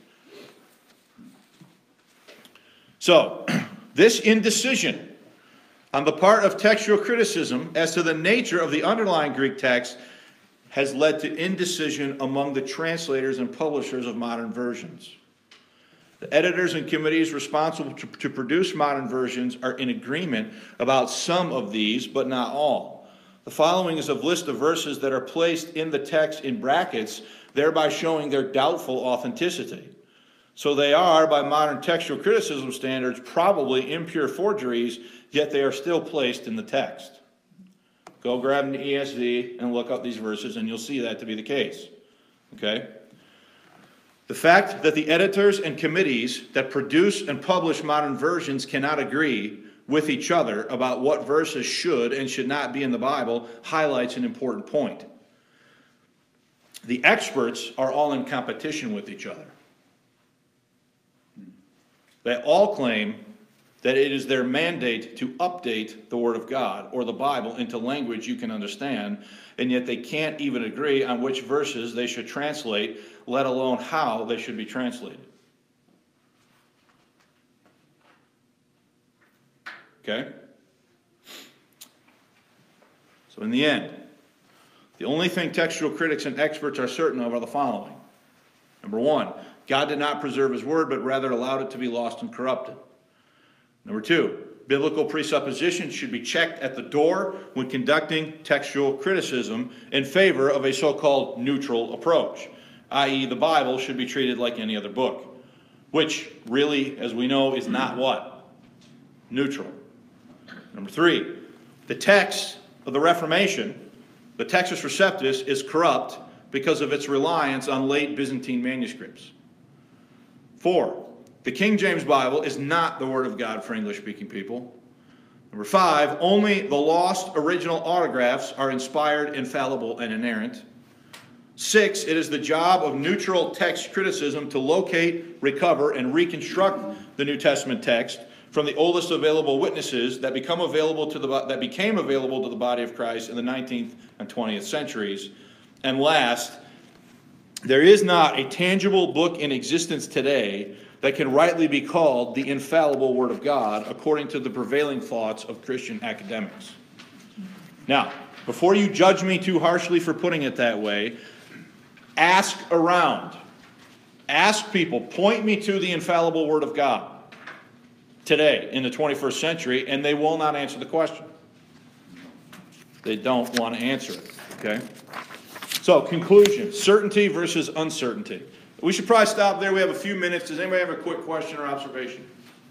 So, this indecision on the part of textual criticism as to the nature of the underlying Greek text has led to indecision among the translators and publishers of modern versions. The editors and committees responsible to produce modern versions are in agreement about some of these, but not all. The following is a list of verses that are placed in the text in brackets, thereby showing their doubtful authenticity. So they are, by modern textual criticism standards, probably impure forgeries, yet they are still placed in the text. Go grab an ESV and look up these verses, and you'll see that to be the case. Okay? The fact that the editors and committees that produce and publish modern versions cannot agree with each other about what verses should and should not be in the Bible highlights an important point. The experts are all in competition with each other. They all claim that it is their mandate to update the Word of God or the Bible into language you can understand, and yet they can't even agree on which verses they should translate, let alone how they should be translated. Okay? So in the end, the only thing textual critics and experts are certain of are the following. Number one, God did not preserve His Word, but rather allowed it to be lost and corrupted. Number two, biblical presuppositions should be checked at the door when conducting textual criticism in favor of a so-called neutral approach, i.e. the Bible should be treated like any other book, which really, as we know, is not what? Neutral. Number three, the text of the Reformation, the Textus Receptus, is corrupt because of its reliance on late Byzantine manuscripts. 4, the King James Bible is not the Word of God for English-speaking people. Number 5, only the lost original autographs are inspired, infallible, and inerrant. 6, it is the job of neutral text criticism to locate, recover, and reconstruct the New Testament text from the oldest available witnesses that became available to the body of Christ in the 19th and 20th centuries. And last, there is not a tangible book in existence today that can rightly be called the infallible Word of God, according to the prevailing thoughts of Christian academics. Now, before you judge me too harshly for putting it that way, ask around. Ask people, point me to the infallible Word of God today in the 21st century, and they will not answer the question. They don't want to answer it, okay? So, conclusion, certainty versus uncertainty. We should probably stop there. We have a few minutes. Does anybody have a quick question or observation?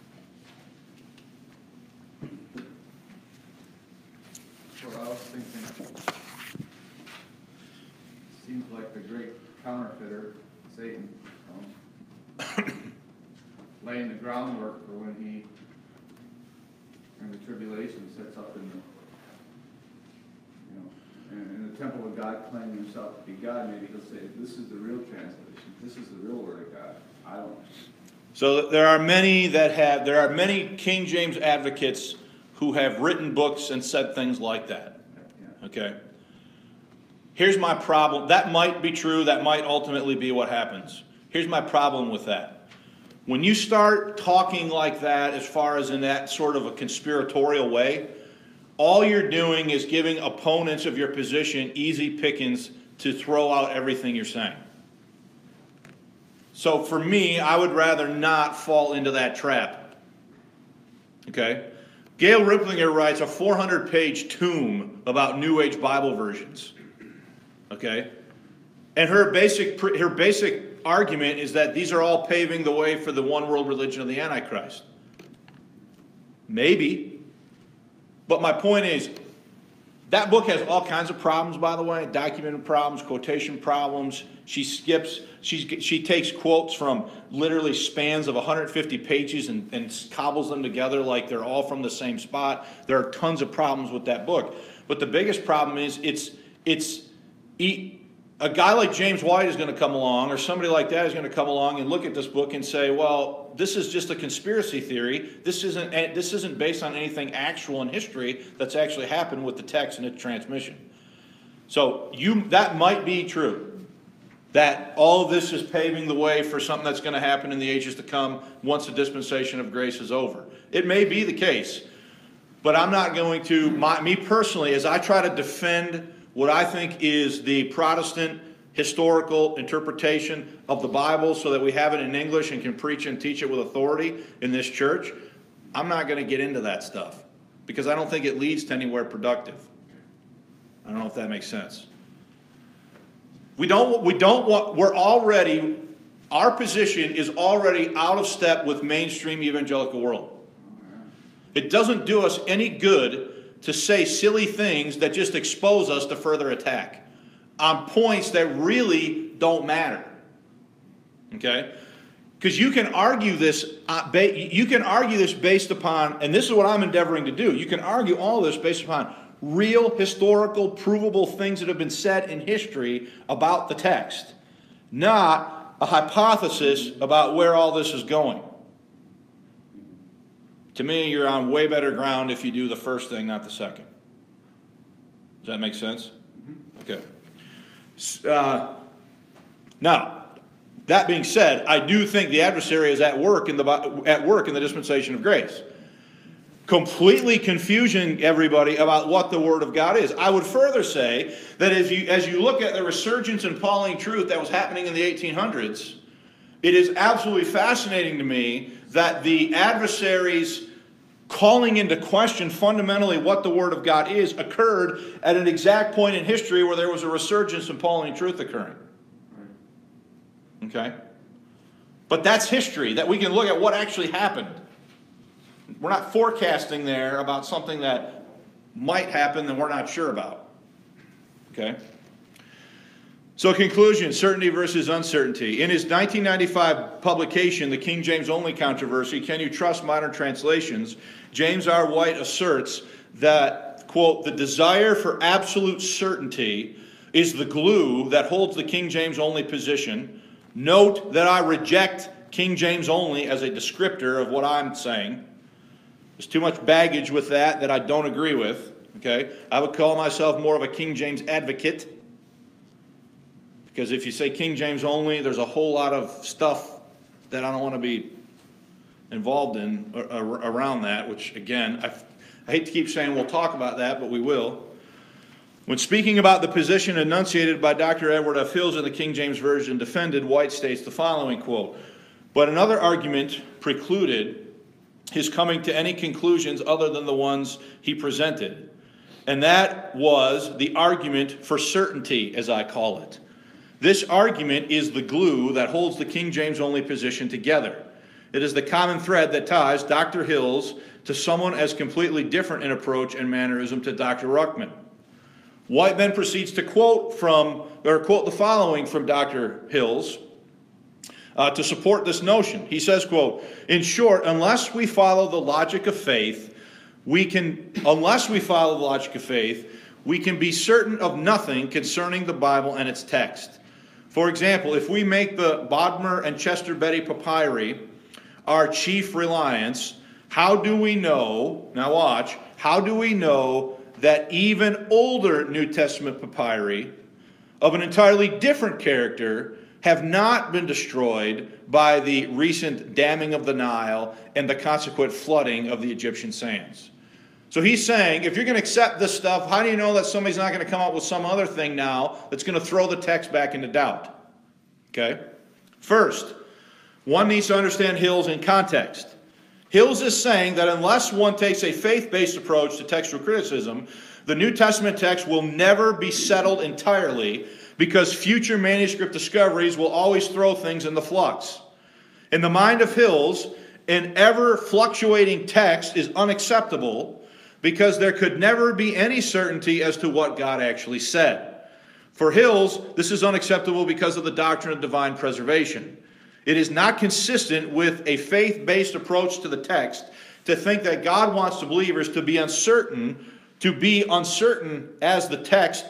What I was thinking, seems like the great counterfeiter, Satan, laying the groundwork for when he, in the tribulation, sets up in the temple of God, claiming himself to be God. Maybe he'll say, this is the real translation. This is the real Word of God. I don't know. So there are many King James advocates who have written books and said things like that. Yeah. Okay? Here's my problem. That might be true. That might ultimately be what happens. Here's my problem with that. When you start talking like that, as far as in that sort of a conspiratorial way, all you're doing is giving opponents of your position easy pickings to throw out everything you're saying. So for me, I would rather not fall into that trap. Okay? Gail Ripplinger writes a 400-page tome about New Age Bible versions. Okay? And her basic argument is that these are all paving the way for the one world religion of the Antichrist. Maybe. But my point is, that book has all kinds of problems, by the way, documented problems, quotation problems. She takes quotes from literally spans of 150 pages and cobbles them together like they're all from the same spot. There are tons of problems with that book. But the biggest problem is a guy like James White is going to come along, or somebody like that is going to come along and look at this book and say, well, this is just a conspiracy theory. This isn't based on anything actual in history that's actually happened with the text and its transmission. So that might be true, that all of this is paving the way for something that's going to happen in the ages to come once the dispensation of grace is over. It may be the case, but I'm not going to, me personally, as I try to defend what I think is the Protestant historical interpretation of the Bible so that we have it in English and can preach and teach it with authority in this church, I'm not going to get into that stuff because I don't think it leads to anywhere productive. I don't know if that makes sense. Our position is already out of step with mainstream evangelical world. It doesn't do us any good to say silly things that just expose us to further attack on points that really don't matter. Okay? Because you can argue this. You can argue this based upon, and this is what I'm endeavoring to do. You can argue all this based upon real, historical, provable things that have been said in history about the text, not a hypothesis about where all this is going. To me, you're on way better ground if you do the first thing, not the second. Does that make sense? Okay. Now, that being said, I do think the adversary is at work in the dispensation of grace, completely confusing everybody about what the Word of God is. I would further say that as you look at the resurgence in Pauline truth that was happening in the 1800s, it is absolutely fascinating to me that the adversary's calling into question fundamentally what the Word of God is occurred at an exact point in history where there was a resurgence in Pauline truth occurring. Okay? But that's history, that we can look at what actually happened. We're not forecasting there about something that might happen that we're not sure about. Okay? So conclusion, certainty versus uncertainty. In his 1995 publication, The King James Only Controversy, Can You Trust Modern Translations?, James R. White asserts that, quote, the desire for absolute certainty is the glue that holds the King James Only position. Note that I reject King James Only as a descriptor of what I'm saying. There's too much baggage with that I don't agree with. Okay, I would call myself more of a King James advocate. Because if you say King James only, there's a whole lot of stuff that I don't want to be involved in around that, which, again, I hate to keep saying we'll talk about that, but we will. When speaking about the position enunciated by Dr. Edward F. Hills in the King James Version defended, White states the following, quote, but another argument precluded his coming to any conclusions other than the ones he presented. And that was the argument for certainty, as I call it. This argument is the glue that holds the King James only position together. It is the common thread that ties Dr. Hills to someone as completely different in approach and mannerism to Dr. Ruckman. White then proceeds to quote the following from Dr. Hills to support this notion. He says, quote, in short, unless we follow the logic of faith, we can be certain of nothing concerning the Bible and its text. For example, if we make the Bodmer and Chester Betty papyri our chief reliance, how do we know, now watch, how do we know that even older New Testament papyri of an entirely different character have not been destroyed by the recent damming of the Nile and the consequent flooding of the Egyptian sands? So he's saying, if you're going to accept this stuff, how do you know that somebody's not going to come up with some other thing now that's going to throw the text back into doubt? Okay? First, one needs to understand Hills in context. Hills is saying that unless one takes a faith-based approach to textual criticism, the New Testament text will never be settled entirely because future manuscript discoveries will always throw things into flux. In the mind of Hills, an ever-fluctuating text is unacceptable because there could never be any certainty as to what God actually said. For Hills, this is unacceptable because of the doctrine of divine preservation. It is not consistent with a faith-based approach to the text to think that God wants the believers to be uncertain as the text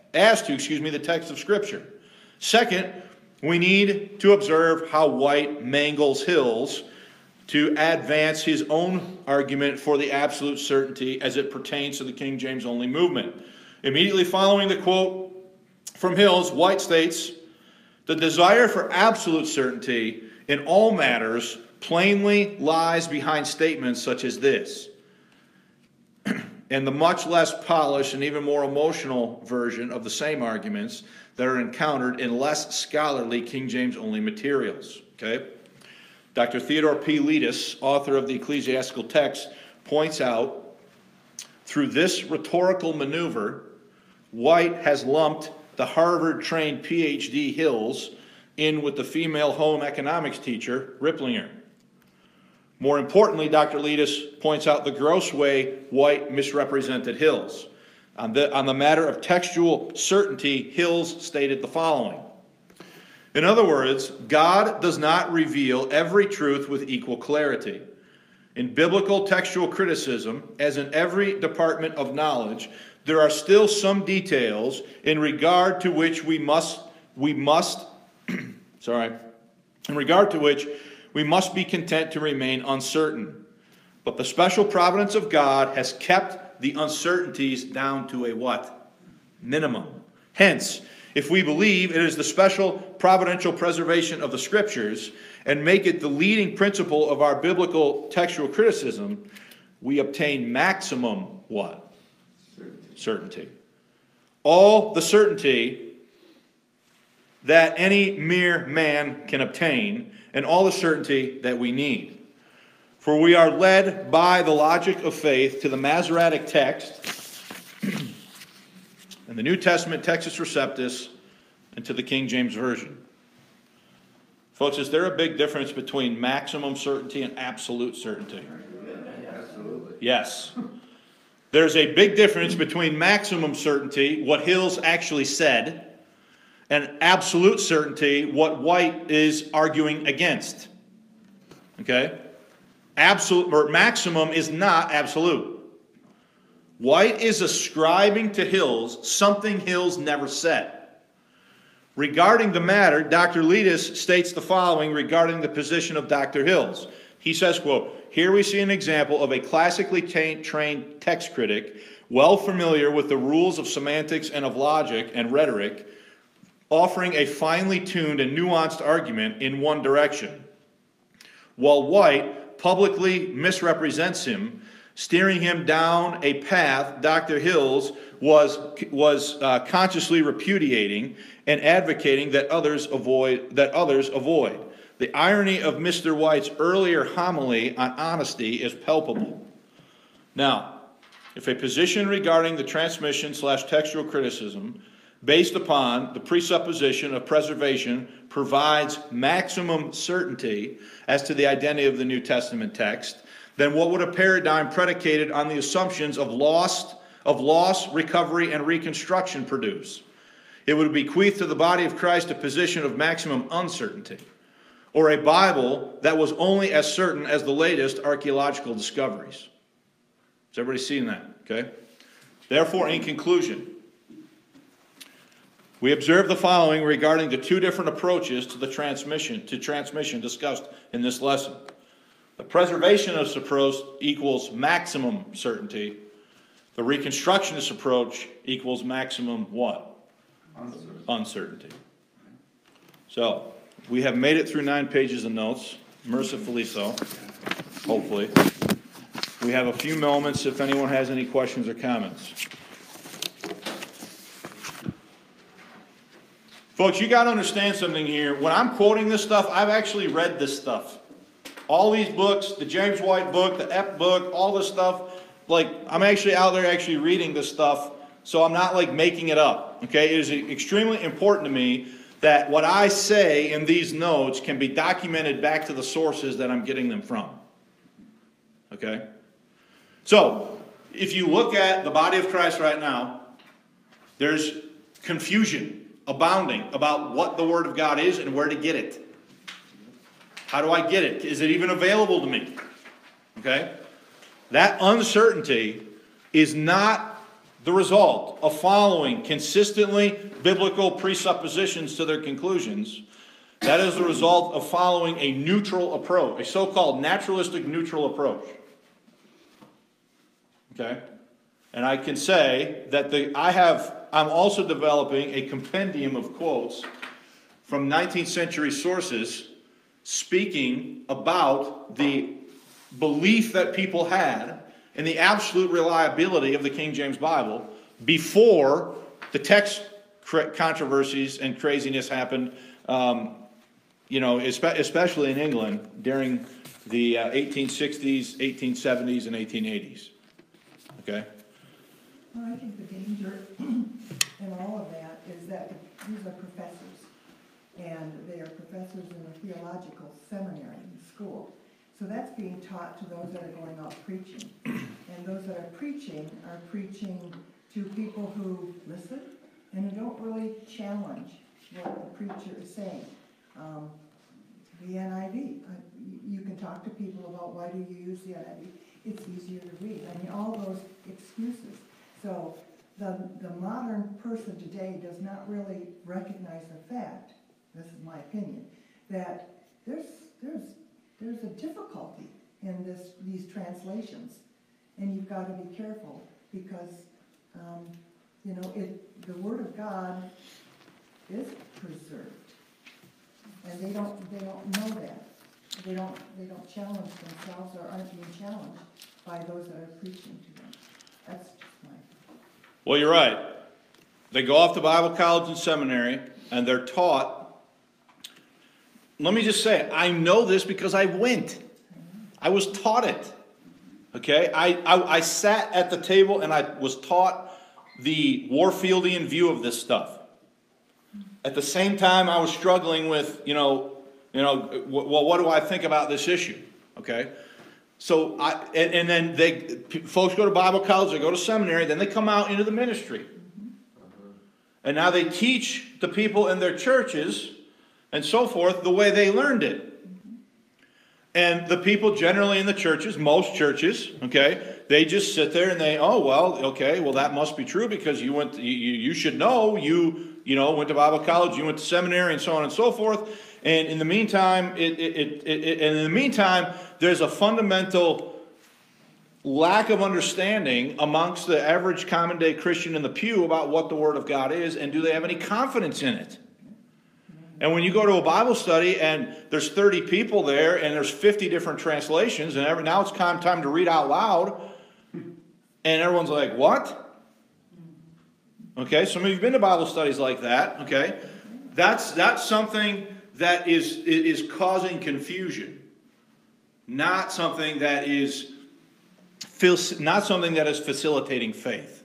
of Scripture. Second, we need to observe how White mangles Hills to advance his own argument for the absolute certainty as it pertains to the King James only movement. Immediately following the quote from Hills, White states, the desire for absolute certainty in all matters plainly lies behind statements such as this, and the much less polished and even more emotional version of the same arguments that are encountered in less scholarly King James only materials. Okay? Dr. Theodore P. Letus, author of the Ecclesiastical Text, points out, through this rhetorical maneuver, White has lumped the Harvard-trained PhD Hills in with the female home economics teacher, Ripplinger. More importantly, Dr. Letus points out the gross way White misrepresented Hills. On the matter of textual certainty, Hills stated the following. In other words, God does not reveal every truth with equal clarity. In biblical textual criticism, as in every department of knowledge, there are still some details in regard to which we must be content to remain uncertain. But the special providence of God has kept the uncertainties down to a what? Minimum. Hence, if we believe it is the special providential preservation of the Scriptures and make it the leading principle of our biblical textual criticism, we obtain maximum what? Certainty. All the certainty that any mere man can obtain, and all the certainty that we need. For we are led by the logic of faith to the Masoretic text and the New Testament Textus Receptus, and to the King James Version. Folks, is there a big difference between maximum certainty and absolute certainty? Absolutely. Yes. There's a big difference between maximum certainty, what Hills actually said, and absolute certainty what White is arguing against. Okay? Absolute or maximum is not absolute. White is ascribing to Hills something Hills never said. Regarding the matter, Dr. Letus states the following regarding the position of Dr. Hills. He says, quote, "Here we see an example of a classically trained text critic, well familiar with the rules of semantics and of logic and rhetoric, offering a finely tuned and nuanced argument in one direction, while White publicly misrepresents him, steering him down a path Dr. Hills was consciously repudiating and advocating that others avoid. The irony of Mr. White's earlier homily on honesty is palpable." Now, if a position regarding the transmission/textual criticism based upon the presupposition of preservation provides maximum certainty as to the identity of the New Testament text, then what would a paradigm predicated on the assumptions of loss, recovery, and reconstruction produce? It would bequeath to the body of Christ a position of maximum uncertainty, or a Bible that was only as certain as the latest archaeological discoveries. Has everybody seen that? Okay. Therefore, in conclusion, we observe the following regarding the two different approaches to the transmission discussed in this lesson. The preservationist approach equals maximum certainty. The reconstructionist approach equals maximum what? Uncertainty. So, we have made it through 9 pages of notes, mercifully so, hopefully. We have a few moments if anyone has any questions or comments. Folks, you got to understand something here. When I'm quoting this stuff, I've actually read this stuff. All these books, the James White book, the Epp book, all this stuff, like, I'm actually out there actually reading this stuff, so I'm not like making it up. Okay? It is extremely important to me that what I say in these notes can be documented back to the sources that I'm getting them from. Okay? So, if you look at the body of Christ right now, there's confusion abounding about what the Word of God is and where to get it. How do I get it? Is it even available to me? Okay? That uncertainty is not the result of following consistently biblical presuppositions to their conclusions. That is the result of following a neutral approach, a so-called naturalistic neutral approach. Okay? And I can say that I'm also developing a compendium of quotes from 19th century sources speaking about the belief that people had in the absolute reliability of the King James Bible before the text controversies and craziness happened, especially in England during the 1860s, 1870s, and 1880s. Okay? Well, I think the danger in all of that is that these are professors, and they are professors in a theological seminary in school. So that's being taught to those that are going out preaching. And those that are preaching to people who listen and who don't really challenge what the preacher is saying. The NIV, you can talk to people about why do you use the NIV. It's easier to read. I mean, all those excuses. So the modern person today does not really recognize the fact, this is my opinion, that there's a difficulty in these translations, and you've got to be careful because the Word of God is preserved, and they don't know that. They don't challenge themselves or aren't being challenged by those that are preaching to them. That's just my. Well, you're right. They go off to Bible college and seminary, and they're taught. Let me just say, I know this because I went. I was taught it. Okay? I sat at the table and I was taught the Warfieldian view of this stuff. At the same time, I was struggling with, well, what do I think about this issue? Okay? So, and then folks go to Bible college, they go to seminary, then they come out into the ministry. And now they teach the people in their churches and so forth the way they learned it. And the people generally in the churches, most churches, okay, they just sit there and they, oh, well, okay, well, that must be true because you should know, you went to Bible college, you went to seminary and so on and so forth. And in the meantime, there's a fundamental lack of understanding amongst the average common day Christian in the pew about what the Word of God is, and do they have any confidence in it? And when you go to a Bible study and there's 30 people there and there's 50 different translations, and now it's time to read out loud, and everyone's like, what? Okay, some of you have been to Bible studies like that, okay? That's something that is causing confusion, not something that is facilitating faith.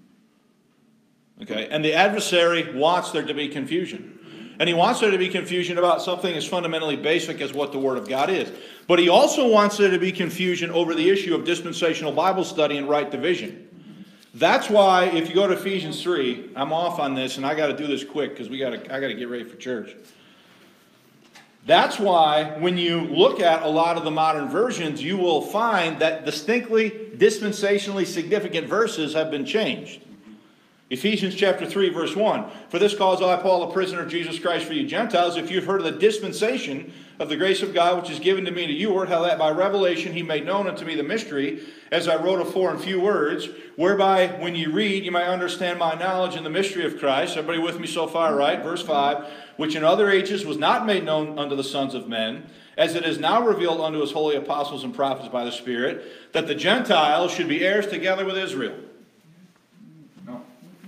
Okay, and the adversary wants there to be confusion. And he wants there to be confusion about something as fundamentally basic as what the Word of God is. But he also wants there to be confusion over the issue of dispensational Bible study and right division. That's why if you go to Ephesians 3, I'm off on this and I got to do this quick because I got to get ready for church. That's why when you look at a lot of the modern versions, you will find that distinctly dispensationally significant verses have been changed. Ephesians chapter 3, verse 1. For this cause I, Paul, a prisoner of Jesus Christ for you Gentiles, if you've heard of the dispensation of the grace of God which is given to me to you, or how that by revelation he made known unto me the mystery, as I wrote afore in few words, whereby when you read you might understand my knowledge in the mystery of Christ. Everybody with me so far, right? Verse 5. Which in other ages was not made known unto the sons of men, as it is now revealed unto his holy apostles and prophets by the Spirit, that the Gentiles should be heirs together with Israel. No.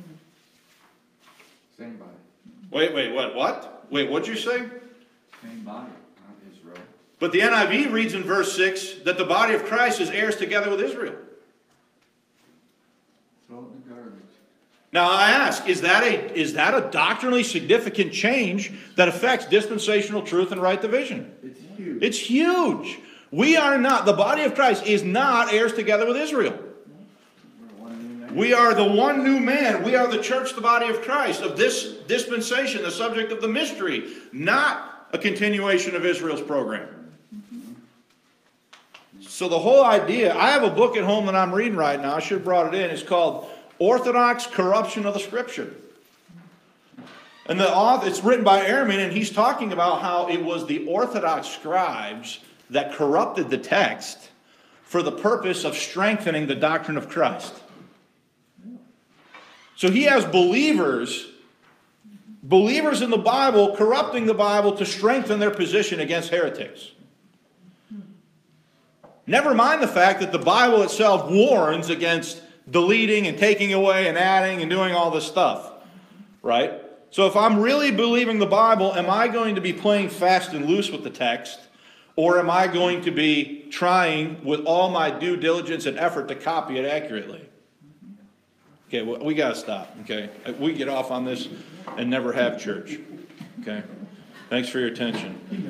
Same body. Wait, what? Wait, what'd you say? Same body, not Israel. But the NIV reads in verse 6 that the body of Christ is heirs together with Israel. Throw it in the garbage. Now I ask, is that a doctrinally significant change that affects dispensational truth and right division? It's huge. It's huge. We are not, the body of Christ is not heirs together with Israel. We're one new man. We are the one new man. We are the church, the body of Christ, of this dispensation, the subject of the mystery, not a continuation of Israel's program. So the whole idea, I have a book at home that I'm reading right now. I should have brought it in. It's called Orthodox Corruption of the Scripture. And the author, it's written by Ehrman, and he's talking about how it was the Orthodox scribes that corrupted the text for the purpose of strengthening the doctrine of Christ. So he has believers in the Bible corrupting the Bible to strengthen their position against heretics. Never mind the fact that the Bible itself warns against deleting and taking away and adding and doing all this stuff, right? So if I'm really believing the Bible, am I going to be playing fast and loose with the text, or am I going to be trying with all my due diligence and effort to copy it accurately? Okay, well, we got to stop, okay? We get off on this and never have church, okay? Thanks for your attention.